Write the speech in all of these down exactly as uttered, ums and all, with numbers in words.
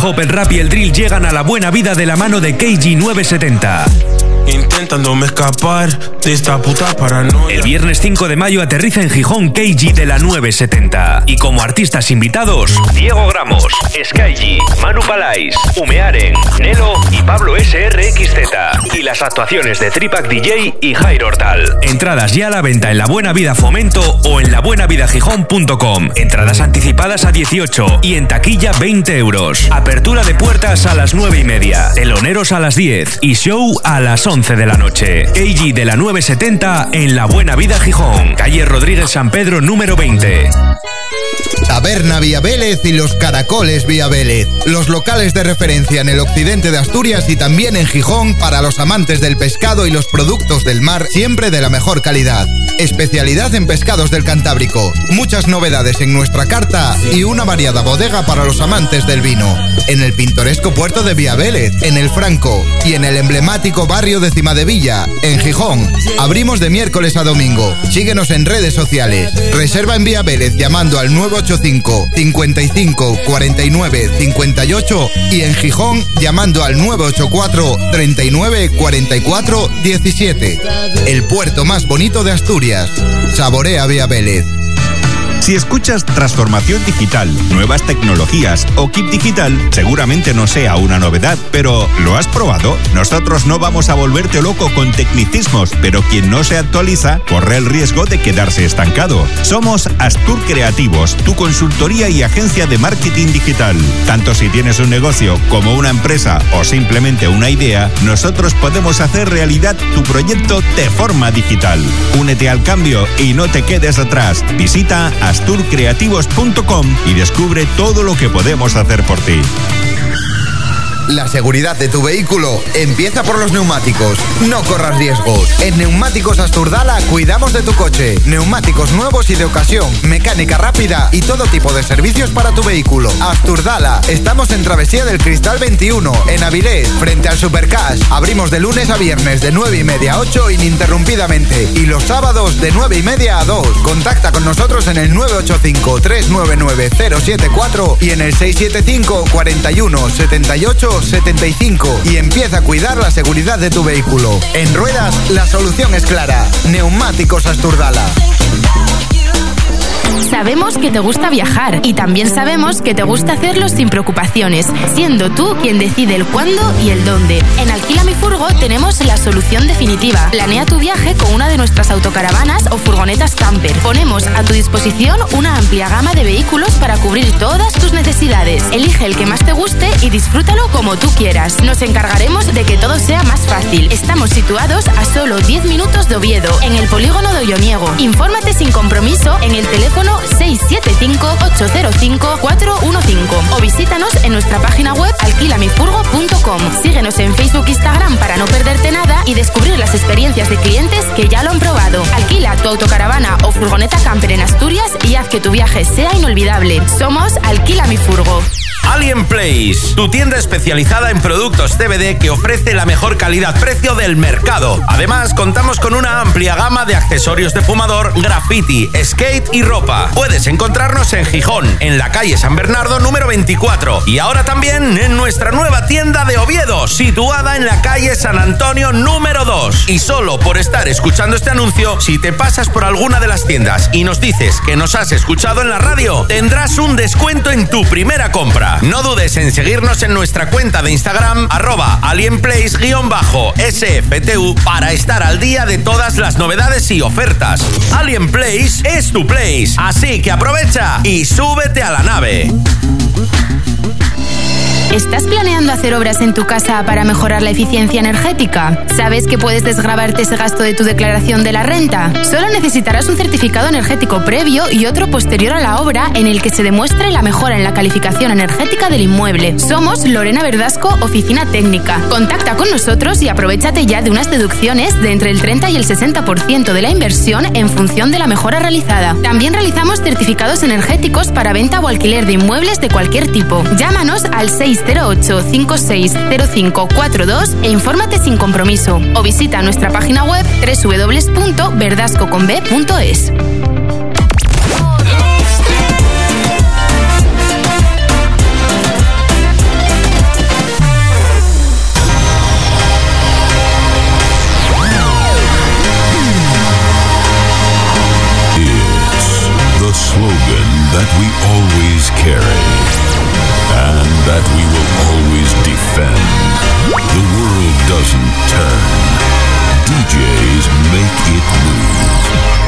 hop, el rap y el drill llegan a la buena vida de la mano de K G nueve setenta. Intentándome escapar de esta puta paranoia. El viernes cinco de mayo aterriza en Gijón K G de la nueve setenta. Y como artistas invitados, Diego Gramos, Skygy, Manu Palais, Umearen, Nelo y Pablo S R X Z. Y las actuaciones de Tripac D J y Jairo Hortal. Entradas ya a la venta en La Buena Vida Fomento o en la buena vida gijón punto com. Entradas anticipadas a dieciocho y en taquilla veinte euros. Apertura de puertas a las nueve y media. Teloneros a las diez y show a las once de la noche. K G de la nueve setenta en La Buena Vida Gijón, calle Rodríguez San Pedro número veinte. Taberna Vía Vélez y Los Caracoles Vía Vélez, los locales de referencia en el occidente de Asturias y también en Gijón para los amantes del pescado y los productos del mar, siempre de la mejor calidad. Especialidad en pescados del Cantábrico, muchas novedades en nuestra carta y una variada bodega para los amantes del vino. En el pintoresco puerto de Vía Vélez, en el Franco y en el emblemático barrio de Cimadevilla, en Gijón. Abrimos de miércoles a domingo. Síguenos en redes sociales. Reserva en Vía Vélez llamando al nueve ocho cinco, cincuenta y cinco, cuarenta y nueve, cincuenta y ocho y en Gijón llamando al nueve ocho cuatro, treinta y nueve, cuarenta y cuatro, diecisiete. El puerto más bonito de Asturias. Saborea Vía Vélez. Si escuchas transformación digital, nuevas tecnologías o kit digital, seguramente no sea una novedad, pero ¿lo has probado? Nosotros no vamos a volverte loco con tecnicismos, pero quien no se actualiza corre el riesgo de quedarse estancado. Somos Astur Creativos, tu consultoría y agencia de marketing digital. Tanto si tienes un negocio como una empresa o simplemente una idea, nosotros podemos hacer realidad tu proyecto de forma digital. Únete al cambio y no te quedes atrás. Visita astur creativos punto com y descubre todo lo que podemos hacer por ti. La seguridad de tu vehículo empieza por los neumáticos. No corras riesgos. En Neumáticos Asturdala cuidamos de tu coche. Neumáticos nuevos y de ocasión, mecánica rápida y todo tipo de servicios para tu vehículo. Asturdala. Estamos en Travesía del Cristal veintiuno, en Avilés, frente al Supercash. Abrimos de lunes a viernes de nueve y media a ocho ininterrumpidamente y los sábados de nueve y media a dos. Contacta con nosotros en el nueve ocho cinco, tres nueve nueve, cero siete cuatro y en el seis siete cinco, cuarenta y uno, setenta y ocho, setenta y cinco y empieza a cuidar la seguridad de tu vehículo. En ruedas, la solución es clara. Neumáticos Asturdala. Sabemos que te gusta viajar y también sabemos que te gusta hacerlo sin preocupaciones, siendo tú quien decide el cuándo y el dónde. En Alquila mi Furgo tenemos la solución definitiva. Planea tu viaje con una de nuestras autocaravanas o furgonetas camper. Ponemos a tu disposición una amplia gama de vehículos para cubrir todas tus necesidades. Elige el que más te guste y disfrútalo como tú quieras. Nos encargaremos de que todo sea más fácil. Estamos situados a solo diez minutos de Oviedo, en el polígono de Olloniego. Infórmate sin compromiso en el teléfono seis siete cinco, ocho cero cinco, cuatro uno cinco o visítanos en nuestra página web alquila mi furgo punto com. Síguenos en Facebook e Instagram para no perderte nada y descubrir las experiencias de clientes que ya lo han probado. Alquila tu autocaravana o furgoneta camper en Asturias y haz que tu viaje sea inolvidable. Somos Alquila mi Furgo. Alien Place, tu tienda especializada en productos C B D que ofrece la mejor calidad-precio del mercado. Además, contamos con una amplia gama de accesorios de fumador, graffiti, skate y ropa. Puedes encontrarnos en Gijón, en la calle San Bernardo número veinticuatro y ahora también en nuestra nueva tienda de Oviedo, situada en la calle San Antonio número dos. Y solo por estar escuchando este anuncio, si te pasas por alguna de las tiendas y nos dices que nos has escuchado en la radio, tendrás un descuento en tu primera compra. No dudes en seguirnos en nuestra cuenta de Instagram, arroba alienplace-S F T U, para estar al día de todas las novedades y ofertas. Alien Place es tu place, así que aprovecha y súbete a la nave. ¿Estás planeando hacer obras en tu casa para mejorar la eficiencia energética? ¿Sabes que puedes desgravarte ese gasto de tu declaración de la renta? Solo necesitarás un certificado energético previo y otro posterior a la obra en el que se demuestre la mejora en la calificación energética del inmueble. Somos Lorena Verdasco, Oficina Técnica. Contacta con nosotros y aprovéchate ya de unas deducciones de entre el treinta y el sesenta por ciento de la inversión en función de la mejora realizada. También realizamos certificados energéticos para venta o alquiler de inmuebles de cualquier tipo. Llámanos al seis cero ocho, cinco seis cero cinco cuatro dos e infórmate sin compromiso. O visita nuestra página web doble u doble u doble u punto verdasco con b punto es. that we always carry, and that we will always defend. The world doesn't turn. D Js make it move.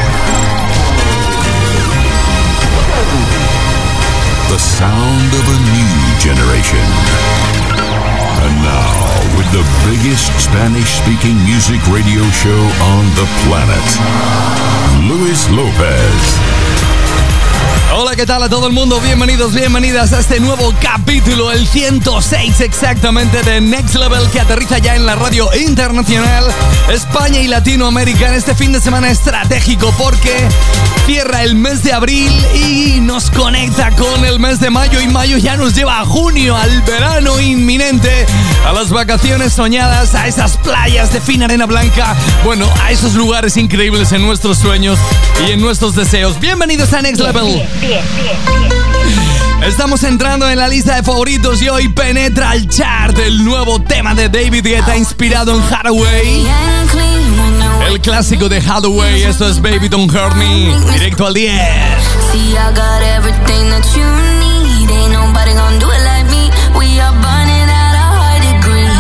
The sound of a new generation. And now, with the biggest Spanish-speaking music radio show on the planet, Luis Lopez. Hola, ¿qué tal a todo el mundo? Bienvenidos, bienvenidas a este nuevo capítulo, el ciento seis exactamente de Next Level, que aterriza ya en la radio internacional España y Latinoamérica en este fin de semana estratégico, porque cierra el mes de abril y nos conecta con el mes de mayo, y mayo ya nos lleva a junio, al verano inminente, a las vacaciones soñadas, a esas playas de fina arena blanca, bueno, a esos lugares increíbles en nuestros sueños y en nuestros deseos. Bienvenidos a Next Level. Bien, bien, bien, bien. Estamos entrando en la lista de favoritos y hoy penetra el chart el nuevo tema de David Guetta inspirado en Hathaway. El clásico de Hathaway, esto es Baby Don't Hurt Me, directo al diez. See, I got everything that you need. Ain't nobody gonna do it like me. We are burning at a high degree.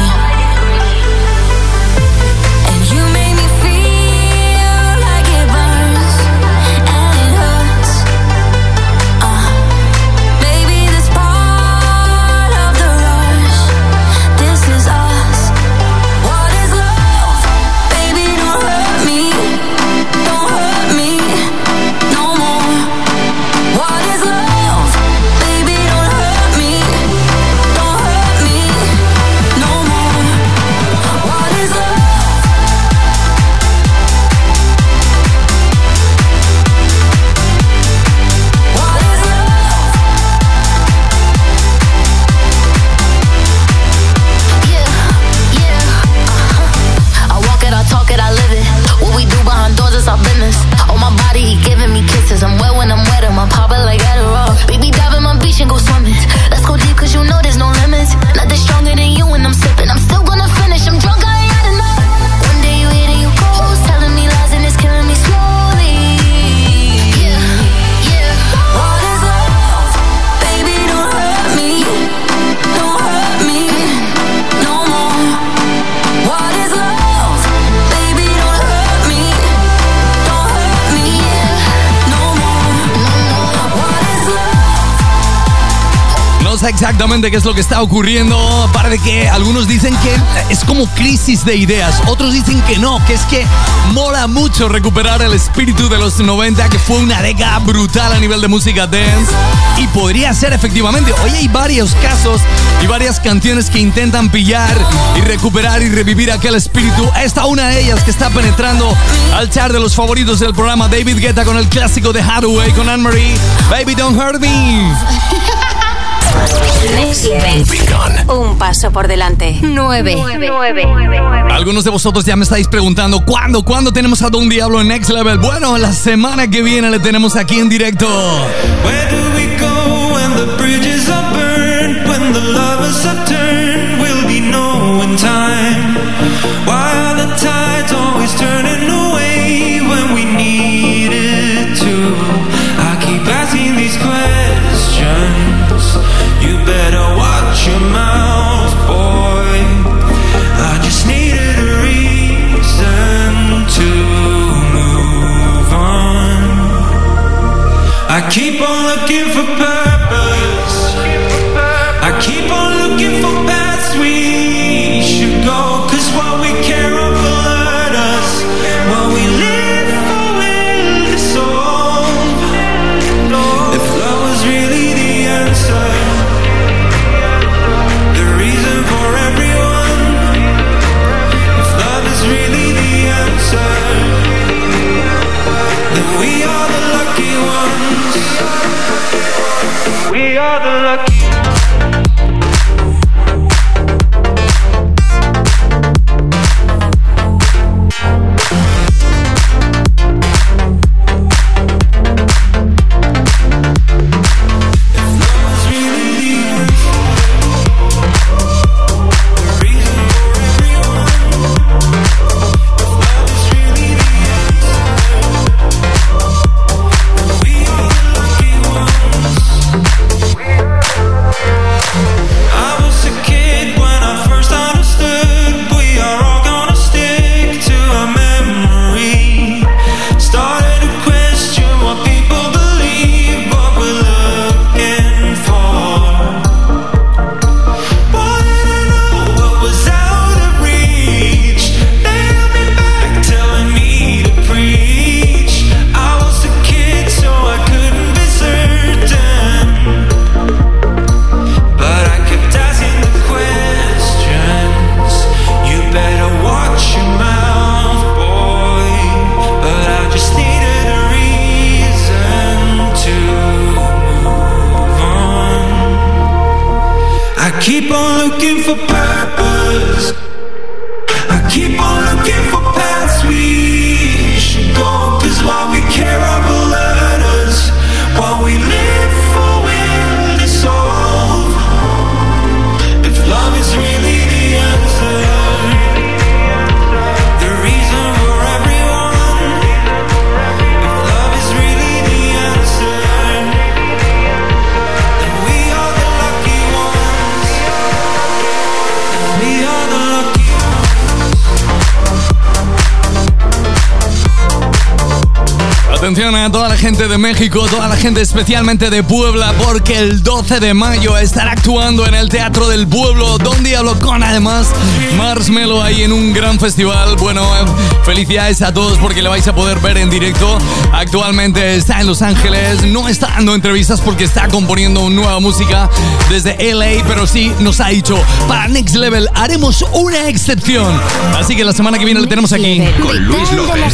And you make me feel like it burns and it hurts. Uh, baby, this part of the rush. This is us. What is love? Baby, don't hurt me. Don't hurt me no more. What is love? Baby, don't hurt me. Don't hurt me no more. What is love? What is love? Yeah, yeah, uh-huh. I walk it, I talk it, I live it. What we do behind doors is our business. On my body, he giving me kisses. I'm wet when I'm wet, I'm popping like Adderall. Baby, dive in my beach and go swimming. Let's go deep, cause you know there's no limits. Nothing stronger than you when I'm sipping. I'm still gonna finish, I'm drunk, I ain't had enough. One day you hit and you close, telling me lies and it's killing me slowly. Yeah, yeah. What is love? Baby, don't hurt me. Don't hurt me no more. What is love? Baby, don't hurt me. Don't hurt me no more. What is love? No sé exactamente qué es lo que está ocurriendo. Aparte que algunos dicen que es como crisis de ideas, otros dicen que no, que es que mola mucho recuperar el espíritu de los noventa, que fue una década brutal a nivel de música dance. Y podría ser efectivamente. Hoy hay varios casos y varias canciones que intentan pillar y recuperar y revivir aquel espíritu. Esta una de ellas que está penetrando al chart de los favoritos del programa, David Guetta con el clásico de Hathaway con Anne-Marie, Baby Don't Hurt Me. Next Level. Un paso por delante. Nueve. Nueve. Algunos de vosotros ya me estáis preguntando ¿cuándo? ¿Cuándo tenemos a Don Diablo en Next Level? Bueno, la semana que viene le tenemos aquí en directo. Where do we go when the bridges are burned? When the lovers have turned, will be no in time. Why are the tides always turning away when we need it to? I keep asking these questions. You better watch your mouth, boy. I just needed a reason to move on. I keep on looking for purpose. I keep on looking for paths we should go. Cause what we care of will hurt us. What we live for will dissolve. If love was really the answer, the reason for everyone. If love is really the answer, then we are the lucky ones. We are the lucky ones. looking for purpose. I keep on looking for paths we should go. Cause while we care about letters, while we live for will to solve. If love is really the answer, the reason for everyone. If love is really the answer, then we are the lucky ones. We are the lucky Atención a toda la gente de México, toda la gente especialmente de Puebla, porque el doce de mayo estará actuando en el Teatro del Pueblo, Don Diablo, con además Marshmello ahí en un gran festival. Bueno, felicidades a todos porque le vais a poder ver en directo. Actualmente está en Los Ángeles, no está dando entrevistas porque está componiendo nueva música desde L A, pero sí nos ha dicho, para Next Level haremos una excepción. Así que la semana que viene le tenemos aquí con Luis López.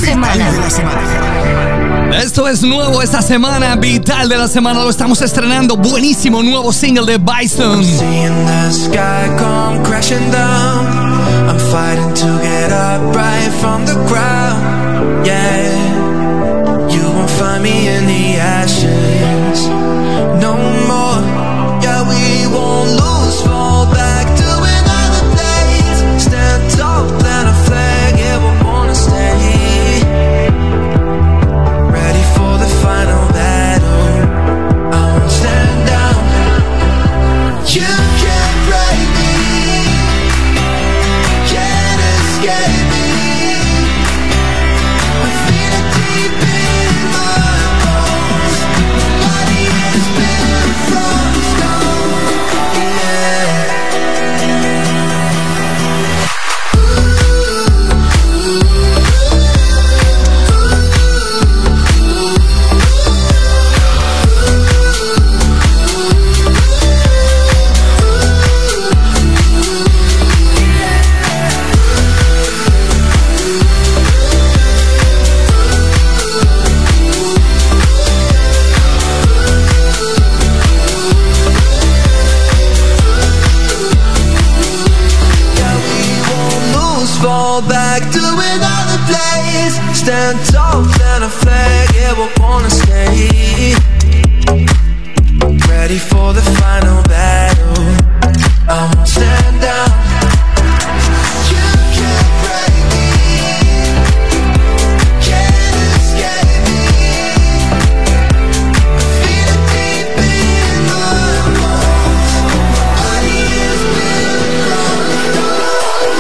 Esto es nuevo esta semana, Vital de la Semana, lo estamos estrenando. Buenísimo nuevo single de Bystone. Seeing the sky come crashing down, I'm fighting to get up right from the ground. Yeah, you won't find me in the ashes no more. Yeah, we won't lose, fall back to another place. Stand tall, plant a flag, yeah, we're gonna stay. Final battle, I won't stand down. You can't break me, can't escape me. I feel it deep in my bones. My body is built from stone. Yeah. Fall back to another place. Stand tall, plant a flag, yeah, we're gonna stay. Ready for the final battle, I won't stand down. You can't break me, can't escape me. I feel it deep in my bones. My body is built from stone.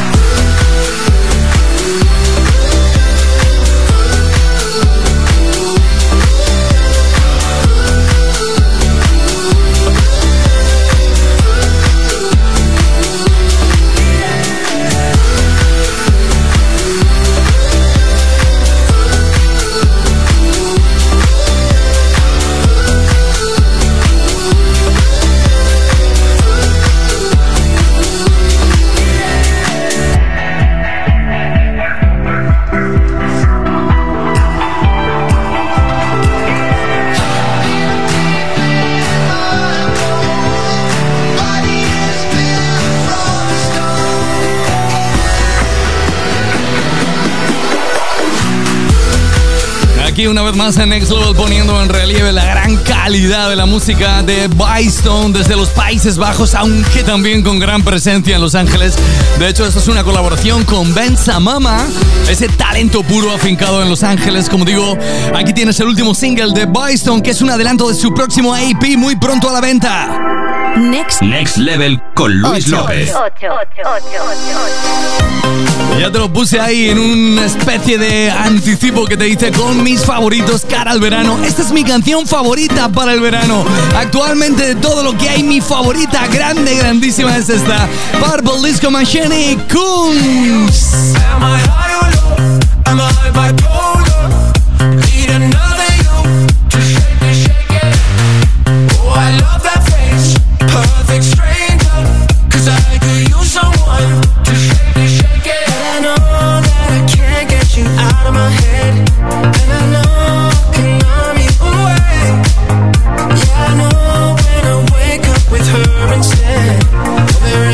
Aquí una vez más en Next Level poniendo en relieve la gran calidad de la música de Bystone desde los Países Bajos, aunque también con gran presencia en Los Ángeles. De hecho, esto es una colaboración con Benza Mama, ese talento puro afincado en Los Ángeles. Como digo, aquí tienes el último single de Bystone, que es un adelanto de su próximo A P muy pronto a la venta. Next, Next Level con Luis ocho, López. ocho, ocho, ocho, ocho. Ya te lo puse ahí en una especie de anticipo que te dice con mis favoritos cara al verano. Esta es mi canción favorita para el verano. Actualmente de todo lo que hay, mi favorita grande, grandísima es esta. Purple Disco Machine y Kunz. Am I high or low? Am I bipolar? Need another you to shake it, shake it. Oh, I love that face. Perfect stranger. Cause I could use someone to shake it, shake it. But I know that I can't get you out of my head. And I know I can numb you away. Yeah, I know when I wake up with her instead. Well, there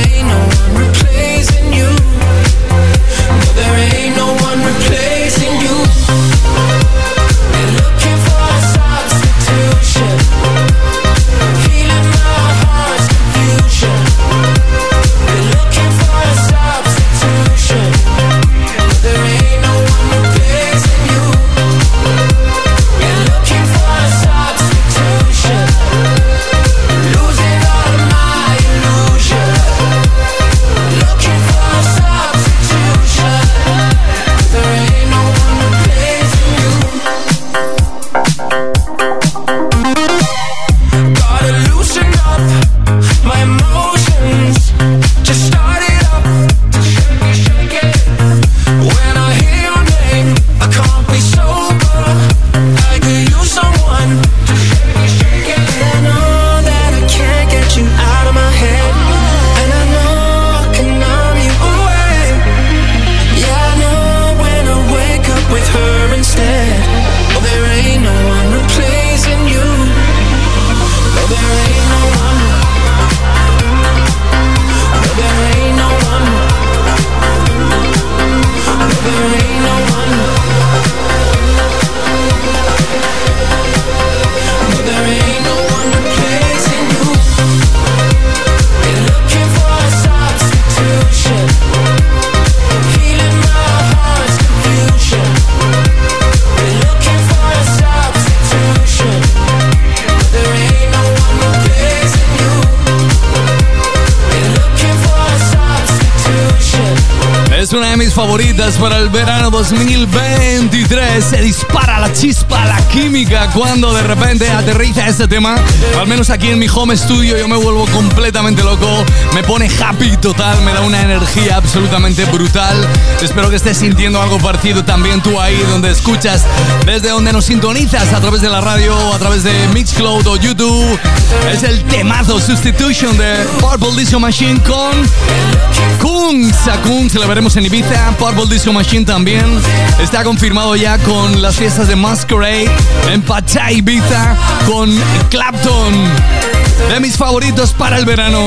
es una de mis favoritas para el verano dos mil veintitrés. Se dispara la chispa, la química cuando de repente aterriza este tema. Al menos aquí en mi home studio yo me vuelvo completamente loco. Me pone happy total, me da una energía absolutamente brutal. Espero que estés sintiendo algo parecido también tú ahí donde escuchas, desde donde nos sintonizas, a través de la radio o a través de Mixcloud o YouTube. Es el temazo Substitution de Purple Disco Machine con Kungs. A Kungs le veremos en Ibiza. Purple Disco Machine también está confirmado ya con las fiestas de Masquerade en Pachá, Ibiza, con Clapton. De mis favoritos para el verano.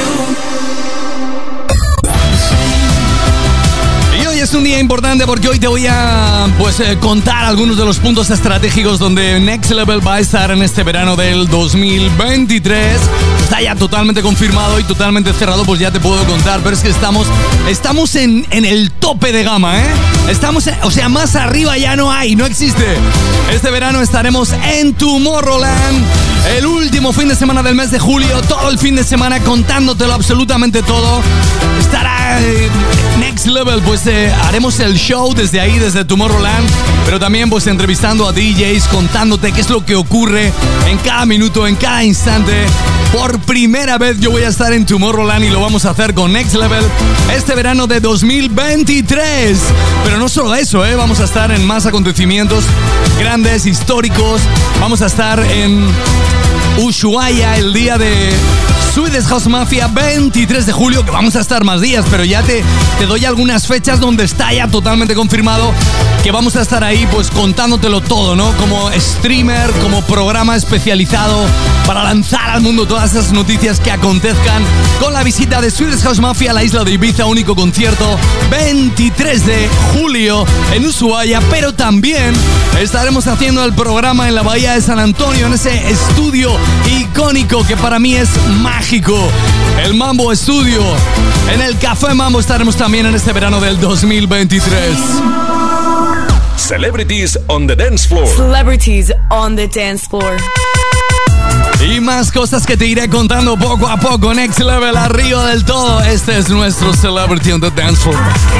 Es un día importante porque hoy te voy a pues eh, contar algunos de los puntos estratégicos donde Next Level va a estar en este verano del dos mil veintitrés. Está ya totalmente confirmado y totalmente cerrado, pues ya te puedo contar, pero es que estamos estamos en, en el tope de gama, ¿eh? Estamos, en, o sea, más arriba ya no hay, no existe. Este verano estaremos en Tomorrowland, el último fin de semana del mes de julio, todo el fin de semana contándotelo absolutamente todo. Estará eh, Next Level, pues eh, haremos el show desde ahí, desde Tomorrowland, pero también pues entrevistando a D Js, contándote qué es lo que ocurre en cada minuto, en cada instante. Por primera vez yo voy a estar en Tomorrowland y lo vamos a hacer con Next Level este verano de dos mil veintitrés. Pero no solo eso, ¿eh? Vamos a estar en más acontecimientos grandes, históricos. Vamos a estar en Ushuaia el día de Swedish House Mafia, veintitrés de julio, que vamos a estar más días, pero ya te, te doy algunas fechas donde está ya totalmente confirmado que vamos a estar ahí pues contándotelo todo, ¿no? Como streamer, como programa especializado para lanzar al mundo todas esas noticias que acontezcan con la visita de Swedish House Mafia a la isla de Ibiza, único concierto veintitrés de julio en Ushuaia, pero también estaremos haciendo el programa en la Bahía de San Antonio, en ese estudio icónico que para mí es mágico, el Mambo Studio. En el Café Mambo estaremos también en este verano del dos mil veintitrés. Celebrities on the dance floor. Celebrities on the dance floor. Y más cosas que te iré contando poco a poco. Next Level, arriba del todo. Este es nuestro Celebrity on the dance floor.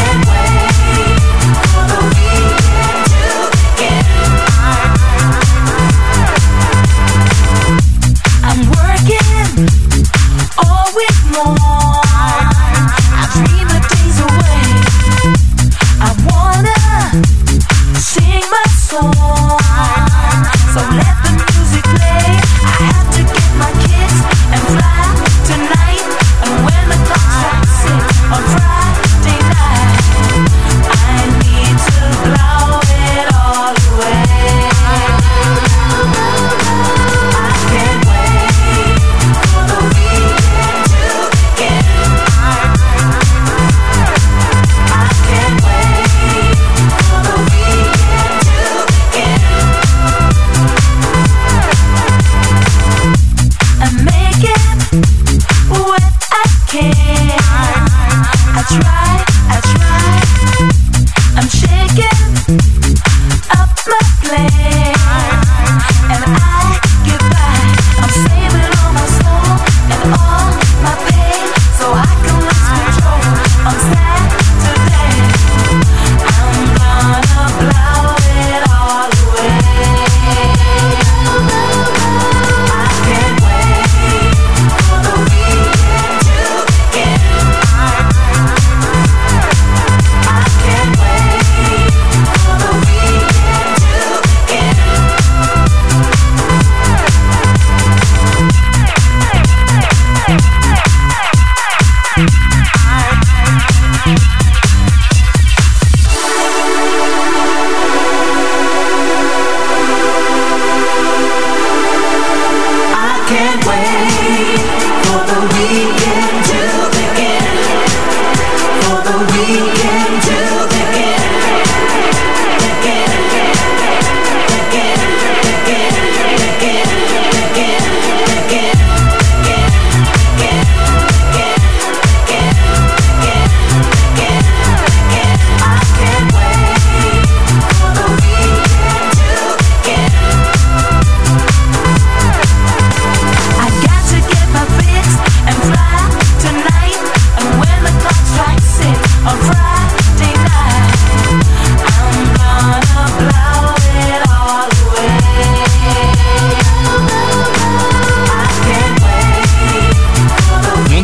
I'm working all week long. I dream the days away. I wanna sing my song. So let the music play. I have to get my kids and fly tonight. And when the clock strikes six on Friday night, I need to blow it all away. I can't wait for the weekend to begin. I can't wait for the weekend to begin. I'm making what I can. I try, I try. I'm shaking up my plan, and I get by. I'm saving all my soul and all my pain, so I can lose control on Saturday. I'm gonna blow it all away. I can't wait for the weekend to begin. I can't wait for the weekend to begin. I can't wait for the weekend to begin. For the weekend to begin. Begin. Begin. Begin. Begin. Begin. Begin. Begin. Begin. Begin. Begin. Begin. I can't wait for the weekend to begin. I got to get my fix and fly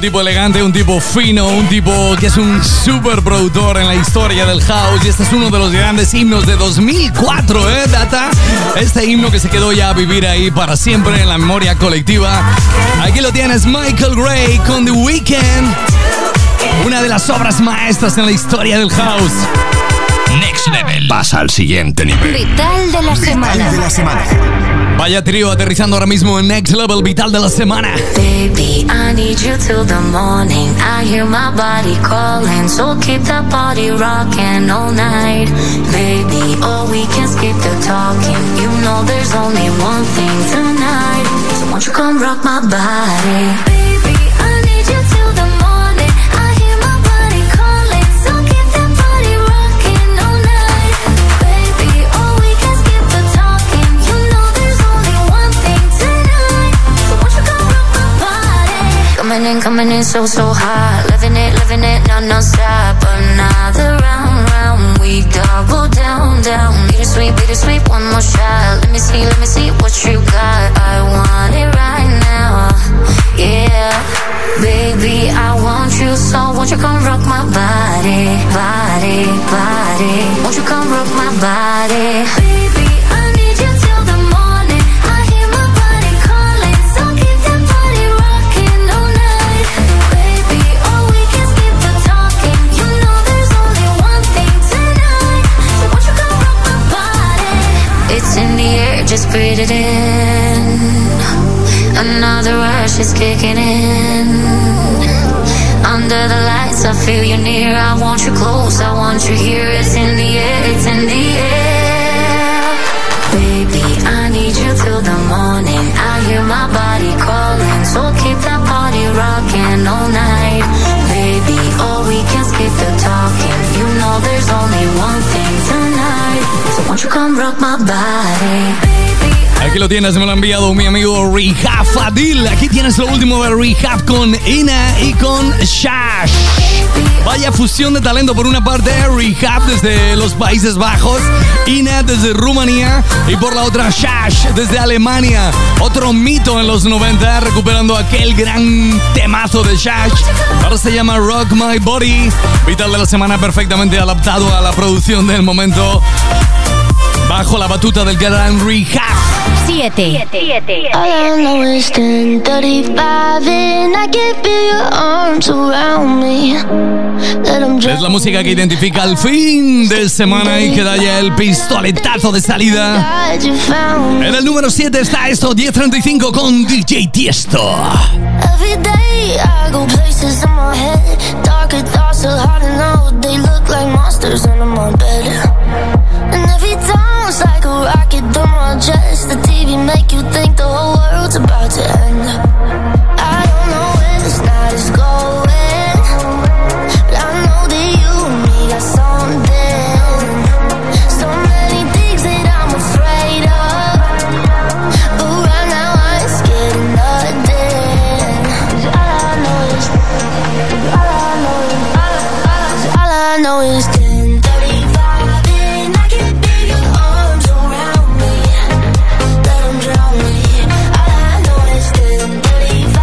tipo elegante, un tipo fino, un tipo que es un super productor en la historia del house. Y este es uno de los grandes himnos de dos mil cuatro, ¿eh, Data? Este himno que se quedó ya a vivir ahí para siempre en la memoria colectiva. Aquí lo tienes, Michael Gray con The Weeknd. Una de las obras maestras en la historia del house. Next Level. Pasa al siguiente nivel. Vital de la semana. de la semana. Vaya trío aterrizando ahora mismo en Next Level, Vital de la semana. Baby, I need you till the morning. I hear my body calling, so keep that body rocking all night. Baby, oh, we can skip the talking. You know there's only one thing tonight. So won't you come rock my body? Baby, I need you till the morning. I hear my body calling, so keep that body rocking all night. Baby, oh, we can skip the talking. You know there's only one thing tonight. So won't you come rock my body? Coming in, coming in so, so hot. Living it, living it, no, no stop. Another round, round. We double down, down. Bittersweet, bittersweet, one more shot. Let me see, let me see what you got. I want it right now. Yeah. Baby, I want you, so won't you come rock my body, body, body. Won't you come rock my body? Baby, I need you till the morning. I hear my body calling, so keep that body rocking all night. Baby, oh, we can skip the talking. You know there's only one thing tonight. So won't you come rock my body? It's in the air, just breathe it in. Another rush is kicking in. Under the lights, I feel you near. I want you close, I want you here. It's in the air, it's in the air. Baby, I need you till the morning. I hear my body calling, so keep that body rocking all night. Baby, oh, we can skip the talking. You know there's only one thing tonight. So won't you come rock my body? Baby, aquí lo tienes, me lo ha enviado mi amigo Rehab Fadil. Aquí tienes lo último de Rehab con Ina y con Shash. Vaya fusión de talento. Por una parte, Rehab desde los Países Bajos, Ina desde Rumanía y por la otra Shash desde Alemania. Otro mito en los noventa, recuperando aquel gran temazo de Shash. Ahora se llama Rock My Body. Vital de la semana, perfectamente adaptado a la producción del momento, bajo la batuta del gran Rehab. siete. all I know is ten thirty-five and I can feel your arms around me. Let 'em Es la música que identifica el fin de semana y que da ya el pistoletazo de salida. glad you found me. En el número siete está esto, diez treinta y cinco con D J Tiesto. Every day I go places in my head. Darker thoughts are hard to know. They look like monsters under my bed. And every time it's like a rocket through my chest. The T V make you think the whole world's about to end. I don't know where this night is going, but I know that you and me got something. So many things that I'm afraid of, but right now I ain't scared of nothing. 'Cause all I know is, all I know is, all I know is ten thirty-five and I can feel your arms around me. Let 'em drown me. All I know is ten thirty-five.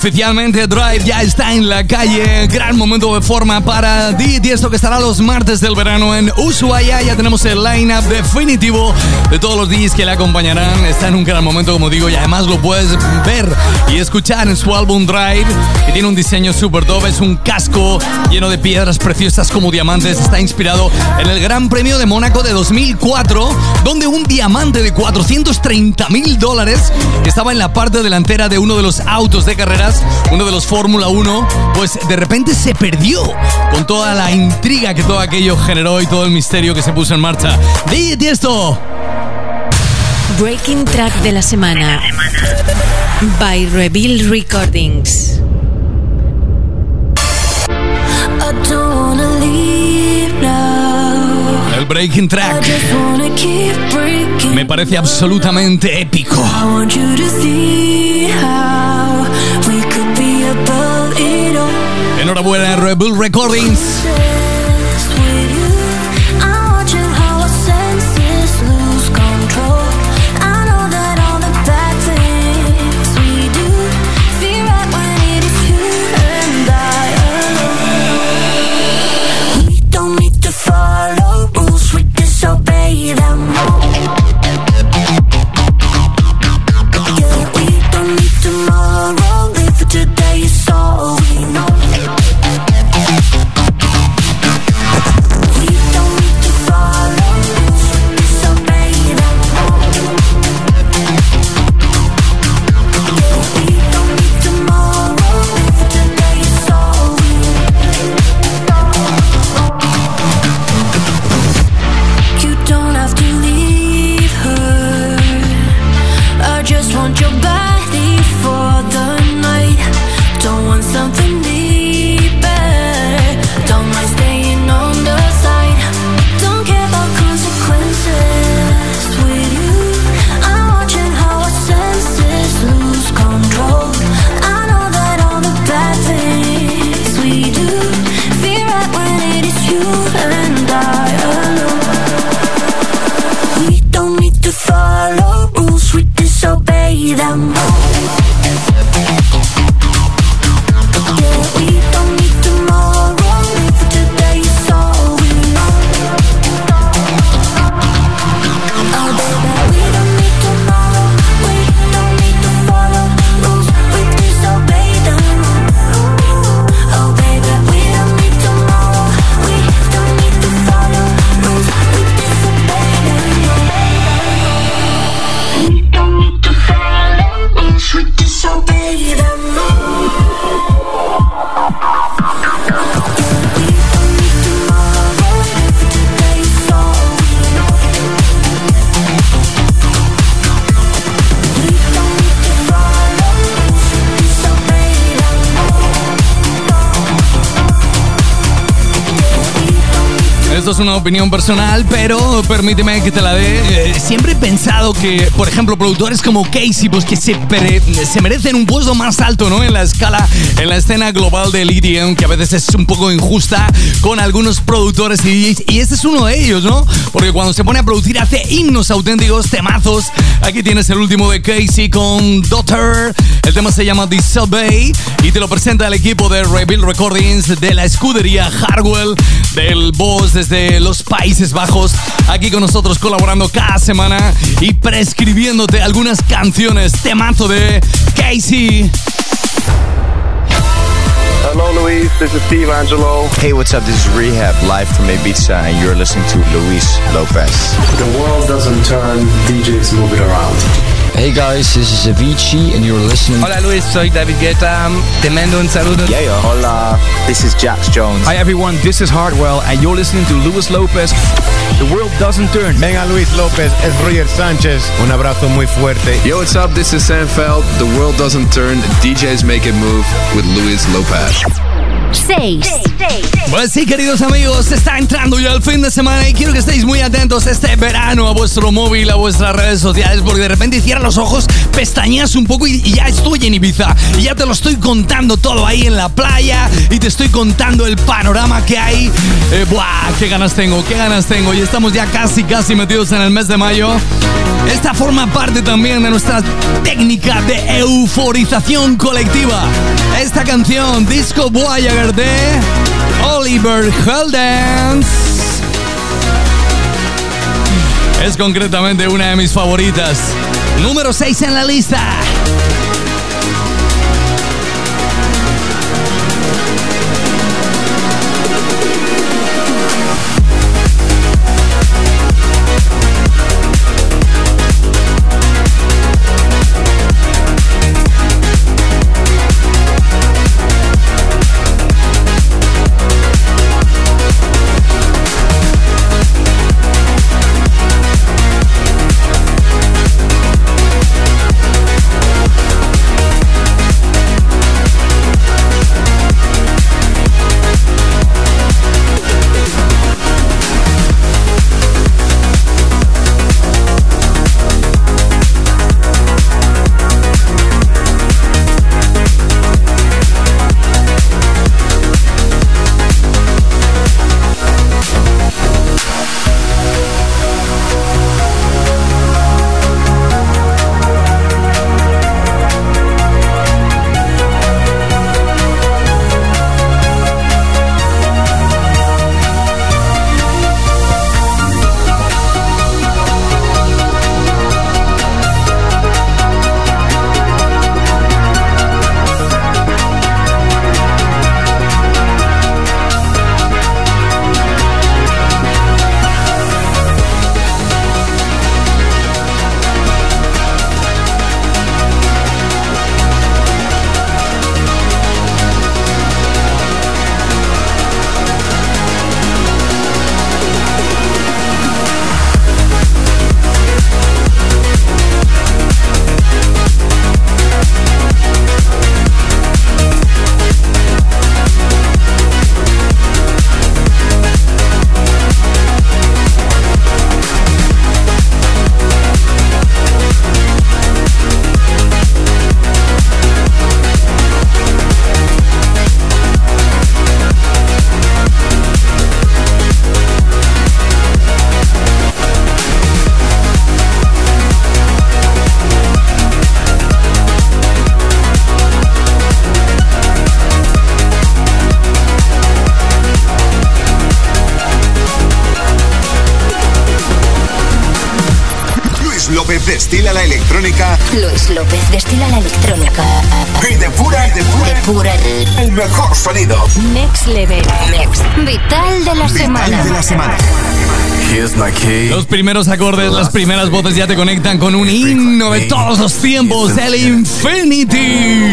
Oficialmente Drive ya está en la calle. Gran momento de forma para Di Tiesto, que estará los martes del verano en Ushuaia. Ya tenemos el line-up definitivo de todos los D Js que le acompañarán. Está en un gran momento, como digo, y además lo puedes ver y escuchar en su álbum Drive, que tiene un diseño súper top. Es un casco lleno de piedras preciosas como diamantes. Está inspirado en el Gran Premio de Mónaco de dos mil cuatro, donde un diamante de cuatrocientos treinta mil dólares que estaba en la parte delantera de uno de los autos de carreras, uno de los Fórmula uno, pues de repente se perdió, con toda la intriga que todo aquello generó y todo el misterio que se puso en marcha. D J Tiesto. Breaking Track de la semana by Reveal Recordings. El Breaking Track me parece absolutamente épico. Enhorabuena, Reveal Recordings. Esto es una opinión personal, pero permíteme que te la dé. Eh, siempre he pensado que, por ejemplo, productores como Casey, pues que se, pere- se merecen un puesto más alto, ¿no? En la escala, en la escena global del E D M, que a veces es un poco injusta con algunos productores y D Js. Y este es uno de ellos, ¿no? Porque cuando se pone a producir hace himnos auténticos, temazos. Aquí tienes el último de Casey con Daughter. El tema se llama Disobey y te lo presenta el equipo de Reveal Recordings, de la escudería Hardwell, del boss desde los Países Bajos, aquí con nosotros colaborando cada semana y prescribiéndote algunas canciones. Temazo de Casey. Hello, Luis. This is Steve Angelo. Hey, what's up? This is Rehab, live from Ibiza, and you're listening to Luis Lopez. The world doesn't turn, D Js move it around. Hey guys, this is Avicii and you're listening. Hola Luis, soy David Guetta. Te mando un saludo. Yeah, yeah. Hola, this is Jax Jones. Hi everyone, this is Hardwell and you're listening to Luis Lopez. The world doesn't turn. Venga Luis López, es Roger Sánchez. Un abrazo muy fuerte. Yo, what's up? This is Sam Feld. The world doesn't turn. D Js make it move with Luis Lopez. seis. Pues sí, queridos amigos, está entrando ya el fin de semana y quiero que estéis muy atentos este verano a vuestro móvil, a vuestras redes sociales, porque de repente cierras los ojos, pestañeas un poco y, y ya estoy en Ibiza. Y ya te lo estoy contando todo ahí en la playa y te estoy contando el panorama que hay. Eh, ¡Buah! ¡Qué ganas tengo! ¡Qué ganas tengo! Y estamos ya casi, casi metidos en el mes de mayo. Esta forma parte también de nuestra técnica de euforización colectiva. Esta canción, Disco Voyager de Oliver Heldens, es concretamente una de mis favoritas. Número seis en la lista. Destila la electrónica. Luis López destila la electrónica. Y de pura, y de pura, de pura. El mejor sonido. Next Level. Next. Vital de la Vital semana. de la semana. Here's my key. Los primeros acordes, las primeras voces ya te conectan con un himno de todos los tiempos, el Infinity.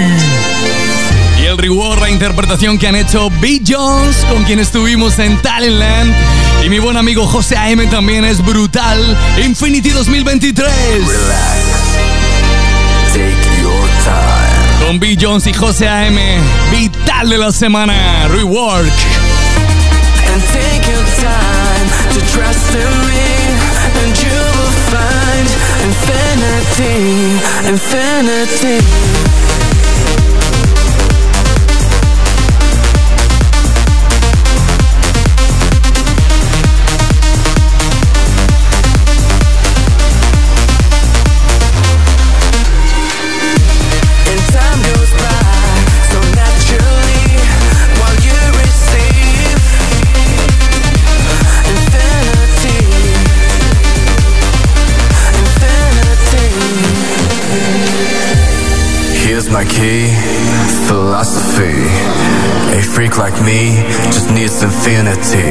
Y el reward, la interpretación que han hecho B. Jones, con quien estuvimos en Talentland. Y mi buen amigo José A M también es brutal. Infinity dos mil veintitrés. Relax. Take your time. Con B. Jones y José A M, vital de la semana, Rework. And take your time to trust in me, and you will find infinity, infinity. My key, philosophy. A freak like me just needs infinity.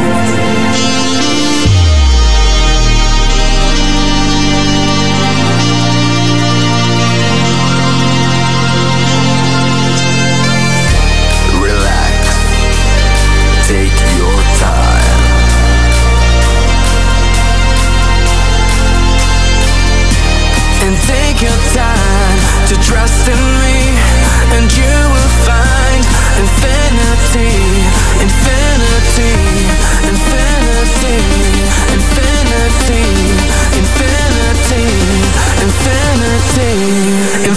Relax. Take your time. And take your time to trust in me, and you will find infinity,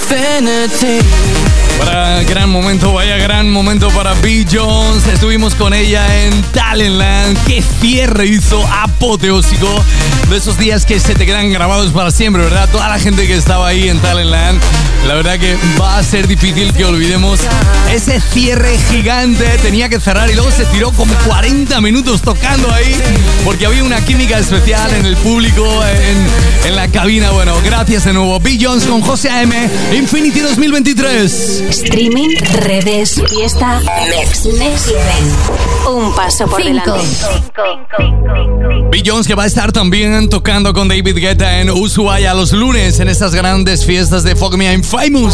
infinity. Para gran momento, vaya gran momento para B. Jones. Estuvimos con ella en Talentland. Qué cierre hizo apoteósico. De esos días que se te quedan grabados para siempre, ¿verdad? Toda la gente que estaba ahí en Talentland. La verdad que va a ser difícil que olvidemos ese cierre gigante. Tenía que cerrar y luego se tiró como cuarenta minutos tocando ahí porque había una química especial en el público, en, en la cabina. Bueno, gracias de nuevo. B. Jones con José A M. Infinity dos mil veintitrés. Streaming, redes, fiesta, Next, Next Level. Un paso por Cinco. delante. B. Jones que va a estar también tocando con David Guetta en Ushuaia los lunes en estas grandes fiestas de Fuck Me I'm Famous.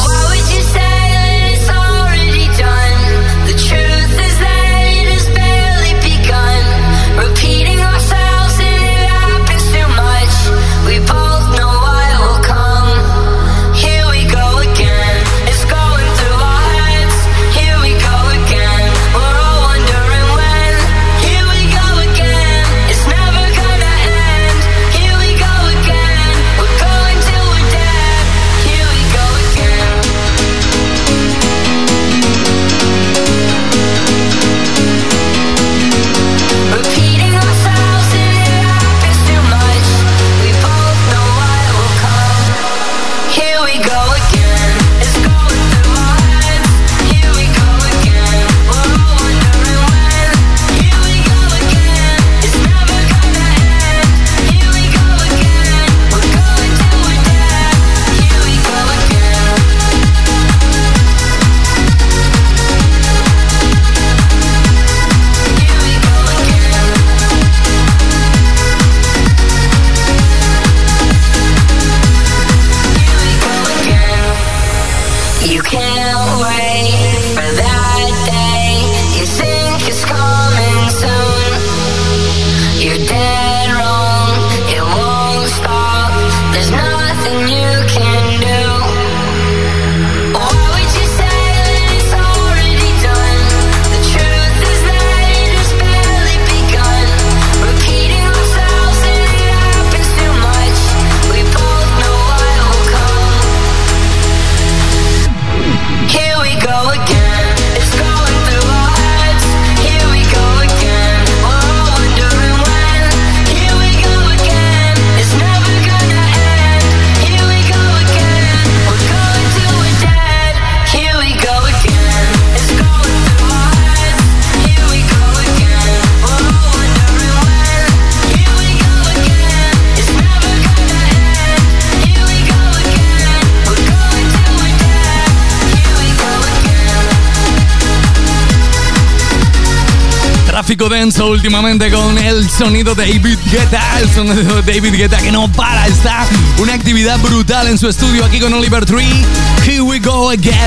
Tráfico denso últimamente con el sonido de David Guetta, el sonido de David Guetta que no para, está una actividad brutal en su estudio aquí con Oliver Tree. Here we go again.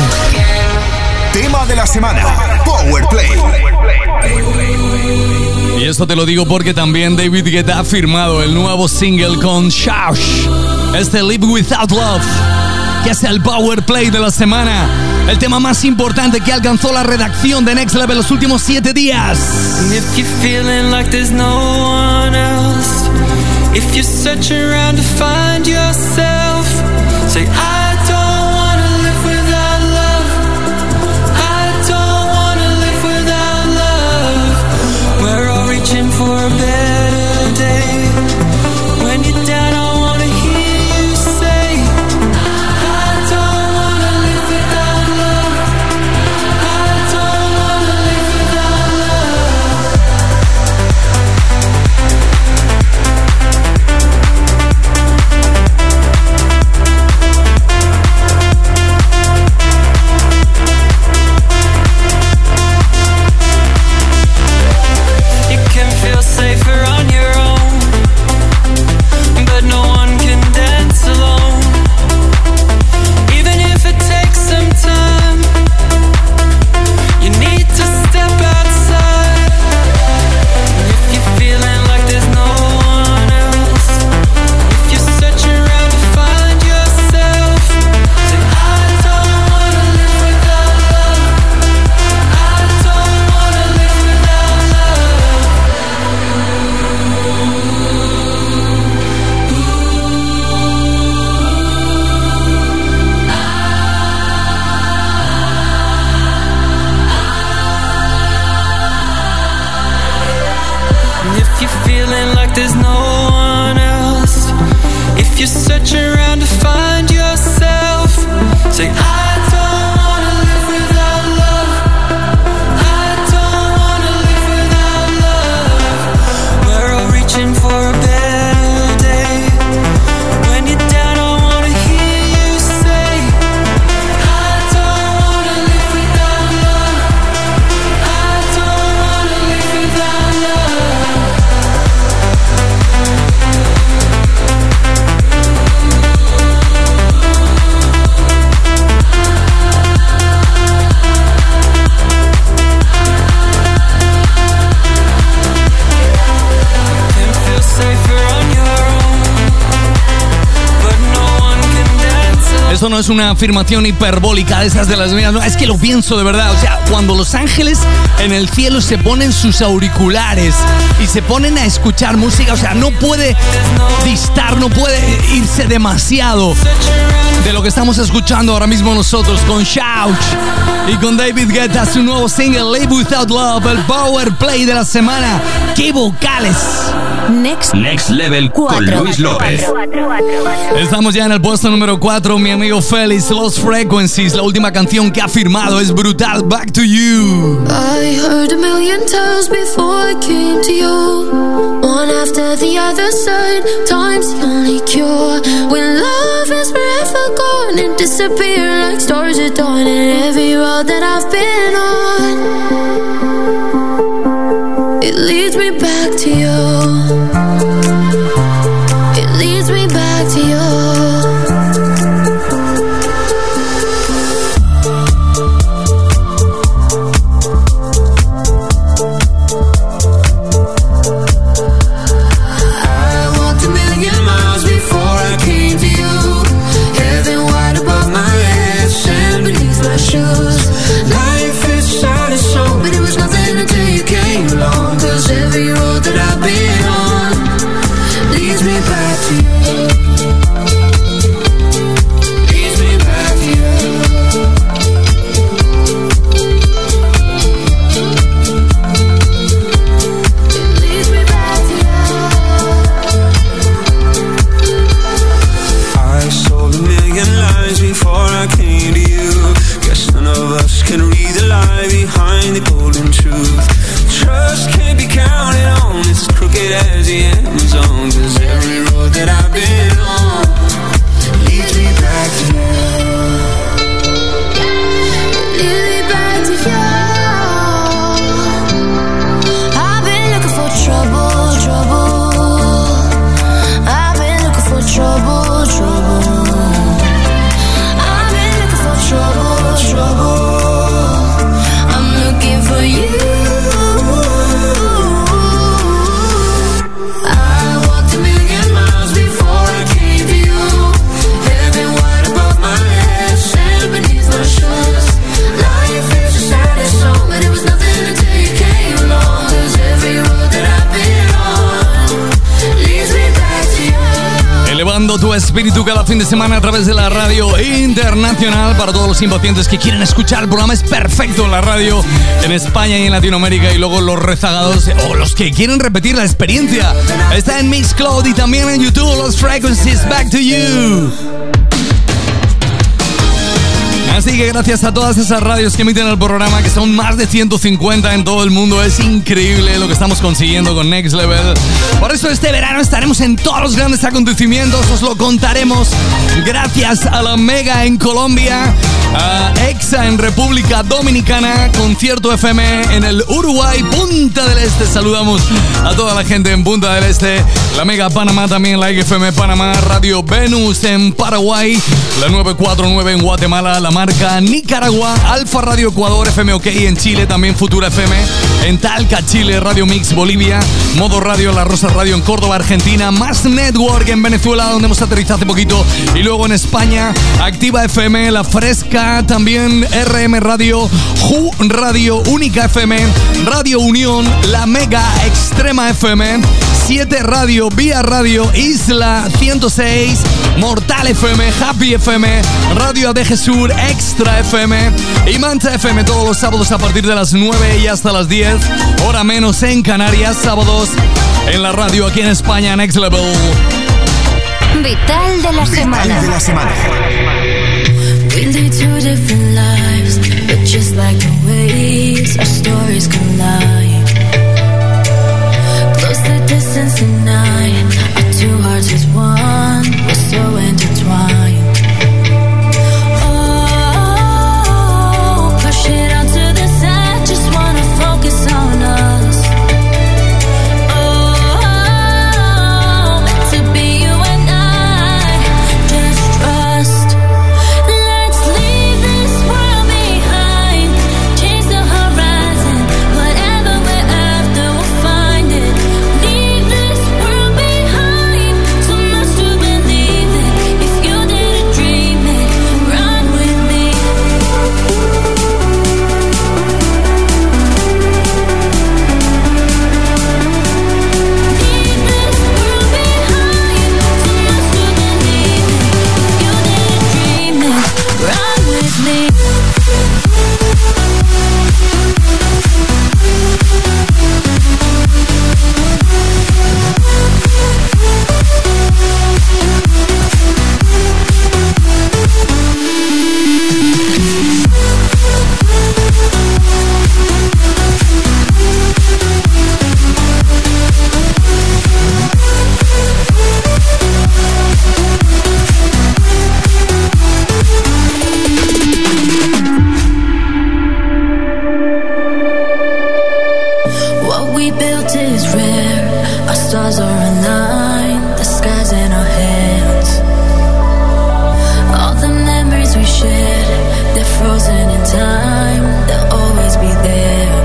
Tema de la semana, Power Play. Y esto te lo digo porque también David Guetta ha firmado el nuevo single con Shash, este Live Without Love, que es el Power Play de la semana. El tema más importante que alcanzó la redacción de Next Level los últimos siete días. And if you're feeling like there's no one else, if you're searching around to find yourself, say I don't wanna live without love. I don't wanna live without love. We're all reaching for a better day. When you're down, I wanna hear you say I don't wanna live without love. I don't wanna live without love. feeling like there's no one else. If you search around to find yourself, say I don't wanna live without love. I don't wanna live without love. We're all reaching for a better day. When you're down, I wanna hear you say I don't wanna live without love. I don't wanna live without love. Eso no es una afirmación hiperbólica de esas de las mías, no, es que lo pienso de verdad. O sea, cuando los ángeles en el cielo se ponen sus auriculares y se ponen a escuchar música, o sea, no puede distar, no puede irse demasiado de lo que estamos escuchando ahora mismo nosotros con Shout y con David Guetta, su nuevo single Live Without Love, el Power Play de la semana. ¡Qué vocales! Next, Next Level con Luis López. Estamos ya en el puesto número cuatro, mi amigo Félix, Lost Frequencies. La última canción que ha firmado es brutal, Back to You. I heard a million times before I came to you. One after the other side, time's the only cure. When love is forever gone and disappear like stars at dawn. And every road that I've been on, it leads me back to you. It leads me back to you. Tu espíritu cada fin de semana a través de la radio internacional. Para todos los impacientes que quieren escuchar el programa, es perfecto en la radio en España y en Latinoamérica. Y luego los rezagados o los que quieren repetir la experiencia, está en Mixcloud y también en YouTube. Lost Frequencies, Back to You. Así que gracias a todas esas radios que emiten el programa, que son más de ciento cincuenta en todo el mundo. Es increíble lo que estamos consiguiendo con Next Level. Por eso este verano estaremos en todos los grandes acontecimientos. Os lo contaremos gracias a la Mega en Colombia, a Exa en República Dominicana, Concierto F M en el Uruguay, Punta del Este. Saludamos a toda la gente en Punta del Este. La Mega Panamá también, la X F M Panamá, Radio Venus en Paraguay, la nueve cuatro nueve en Guatemala, la Marca Nicaragua, Alfa Radio Ecuador, F M OK en Chile, también Futura F M en Talca, Chile, Radio Mix Bolivia, Modo Radio, La Rosa Radio en Córdoba, Argentina, Más Network en Venezuela, donde hemos aterrizado hace poquito, y luego en España, Activa F M, La Fresca, también R M Radio, Ju Radio, Única F M, Radio Unión, La Mega, Extrema F M, siete Radio, Vía Radio, Isla ciento seis, Mortal F M, Happy F M, Radio A D G Sur, Extra F M y Mancha F M todos los sábados a partir de las nueve y hasta las diez, hora menos en Canarias, sábados en la radio aquí en España, Next Level. Vital de la semana. Vital de la semana. We lead two different lives, but just like the waves, our stories collide. Close the distance tonight, our two hearts is one, we're so intertwined. Oh, push it out to the side, just wanna focus on us. Oh, meant to be you and I, just trust. Let's leave this world behind, change the horizon, whatever we're after, we'll find it. Leave this world behind, so much to believe in. If you didn't dream it, run with me. Leave this world behind, so much to believe in. If you didn't dream it, run with me. What we built is rare. Our stars are aligned, the sky's in our hands. All the memories we shared, they're frozen in time, they'll always be there.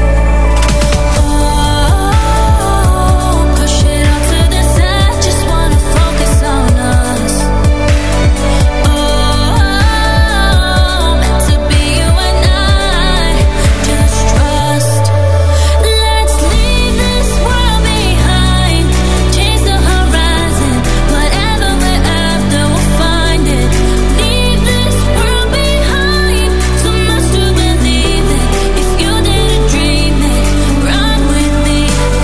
Oh, push it out to the side, just wanna focus on us. Oh, meant to be you and I, just trust. Let's leave this world behind, change the horizon, whatever we're after, we'll find it. Leave this world behind, so much to believe in. If you didn't dream it, run with me.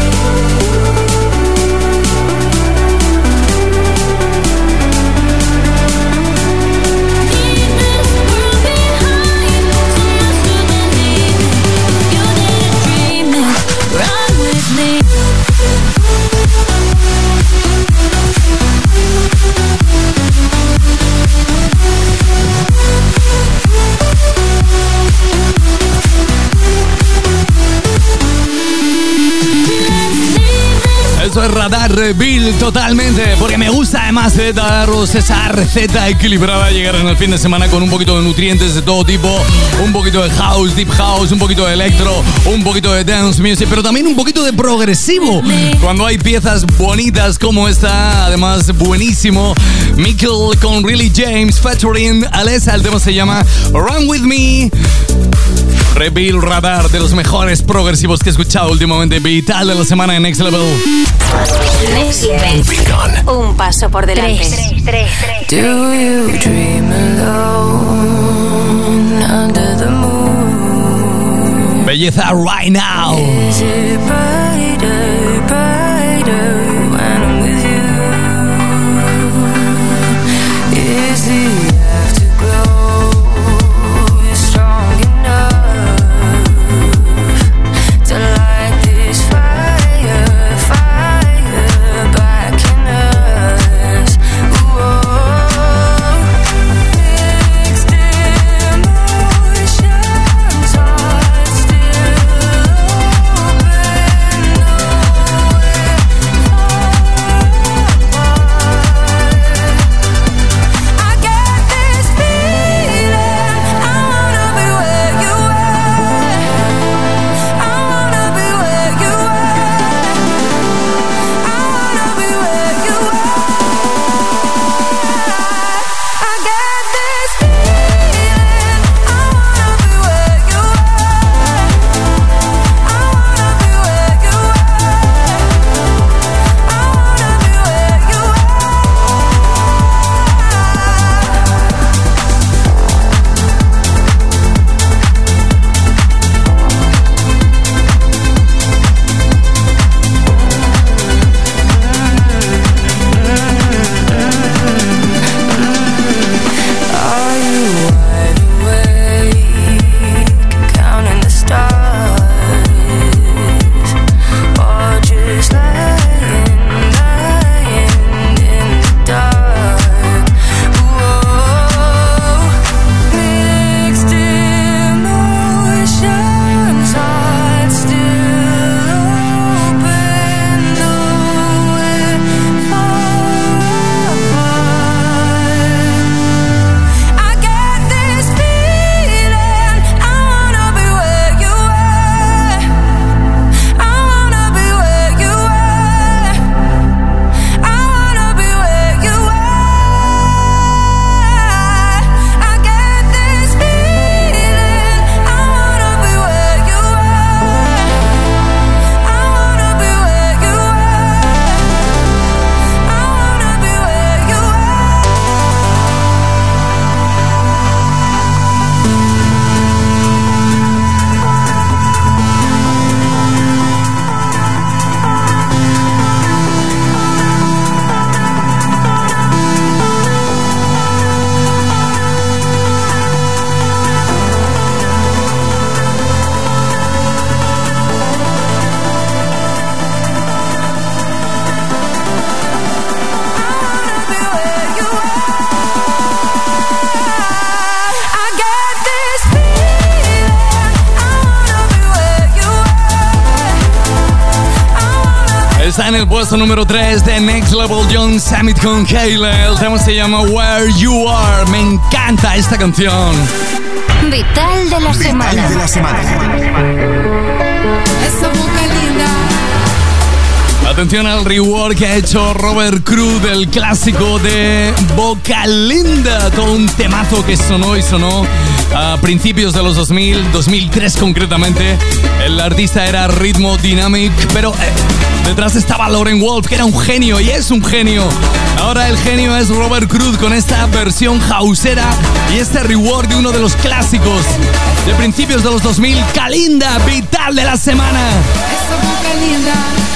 Leave this world behind, so much to believe in. If you didn't dream it, run with me. Eso es Radar Reveal totalmente, porque me gusta además de daros esa receta equilibrada, llegar en el fin de semana con un poquito de nutrientes de todo tipo, un poquito de house, deep house, un poquito de electro, un poquito de dance music, pero también un poquito de progresivo, cuando hay piezas bonitas como esta, además buenísimo, Mikkel con Really James featuring Alessa, el tema se llama Run With Me. Reveal Radar, de los mejores progresivos que he escuchado últimamente, vital de la semana en Next Level. Next Level. Un paso por delante. Tres, tres, tres. Do you dream alone under the moon? Belleza right now. Is it brighter, brighter when I'm with you? Is the afterglow strong enough to light this fire, fire back in us? Whoa, mixed emotions, hearts still open. Está en el puesto número tres de Next Level John Summit con Kayla. El tema se llama Where You Are. Me encanta esta canción. Vital de la semana. Vital de la semana. Esa boca linda. Atención al rework que ha hecho Robert Cruz del clásico de Boca Linda. Todo un temazo que sonó y sonó a principios de los dos mil, dos mil tres concretamente. El artista era Ritmo Dynamic, pero eh, detrás estaba Lauren Wolf, que era un genio y es un genio. Ahora el genio es Robert Cruz con esta versión houseera y este rework de uno de los clásicos de principios de los dos mil. Kalinda, vital de la semana. Esa boca linda.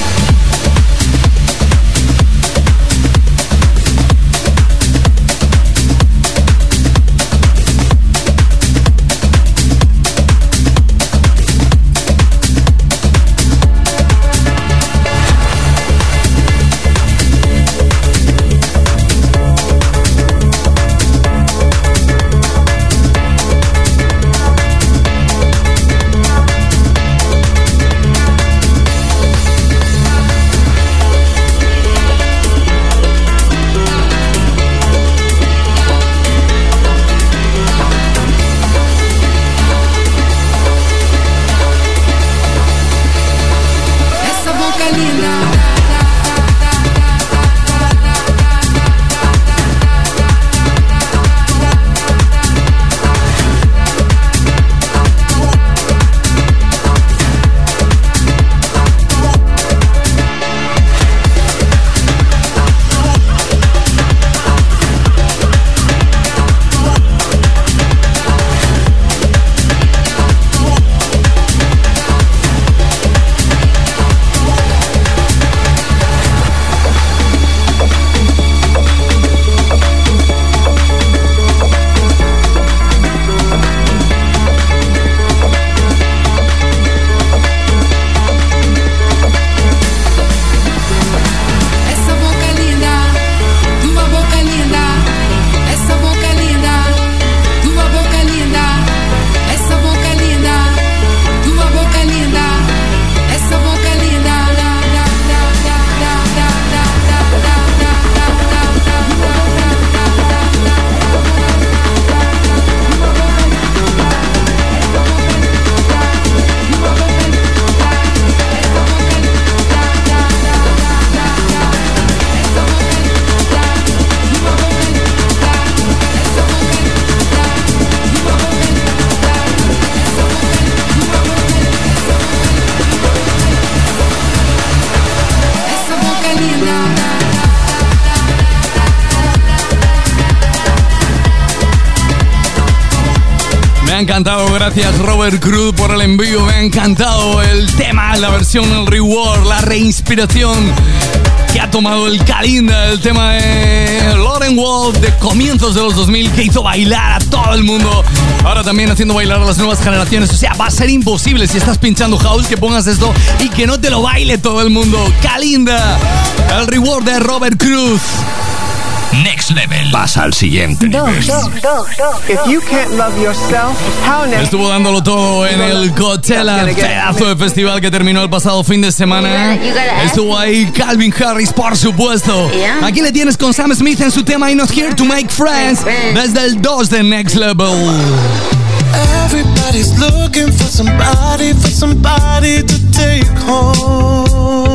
Me ha encantado, gracias Robert Cruz por el envío. Me ha encantado el tema, la versión, el reward, la reinspiración que ha tomado el Kalinda, el tema de Lauren Wolf de comienzos de los dos mil, que hizo bailar a todo el mundo. Ahora también haciendo bailar a las nuevas generaciones. O sea, va a ser imposible si estás pinchando house que pongas esto y que no te lo baile todo el mundo. Kalinda, el reward de Robert Cruz. Next Level. Pasa al siguiente nivel. If you can't love yourself, how next? Estuvo dándolo todo en el Coachella, pedazo de festival que terminó el pasado fin de semana. Estuvo ahí Calvin Harris, por supuesto. Aquí le tienes con Sam Smith en su tema I'm Not Here to Make Friends, desde el dos de Next Level. Everybody's looking for somebody, for somebody to take home.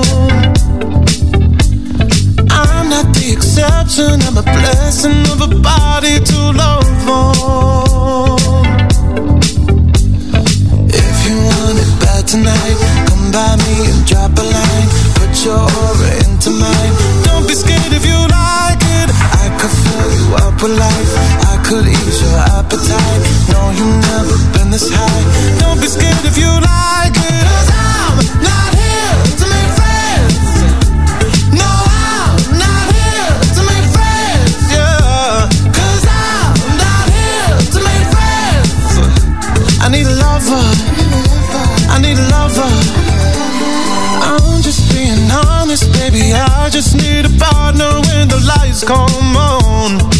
I'm not the exception, I'm a blessing of a body to love on. If you want it bad tonight, come by me and drop a line. Put your aura into mine. Don't be scared if you like it. I could fill you up with life. I could ease your appetite. No, you've never been this high. Don't be scared if you like it. 'Cause I'm not here to make friends. No, I'm not here to make friends, yeah. 'Cause I'm not here to make friends. I need a lover. I need a lover. I'm just being honest, baby. I just need a partner when the lights come on.